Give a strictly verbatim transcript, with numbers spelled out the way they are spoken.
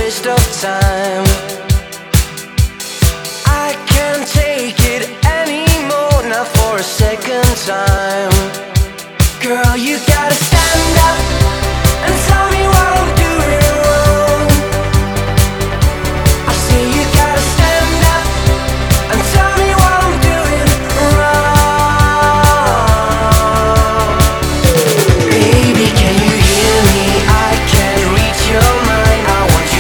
waste of time. I can't take it anymore, not for a second time. Girl, you gotta stand up.